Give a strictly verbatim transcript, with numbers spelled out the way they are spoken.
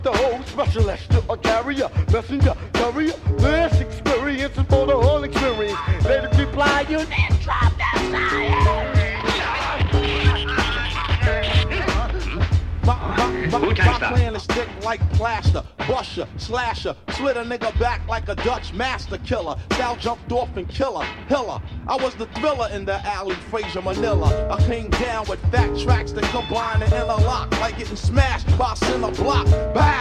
The whole specialist, a carrier, messenger, courier, this experience is for the whole experience. Let it reply, you then drop that science. My, my, my, my plan is thick like plaster, busher, slasher, slit a nigga back like a Dutch master killer. Sal jumped off and killer, hiller. I was the thriller in the alley, Fraser Manila. I came down with fat tracks that combine and interlock like getting smashed by a center block. Bang!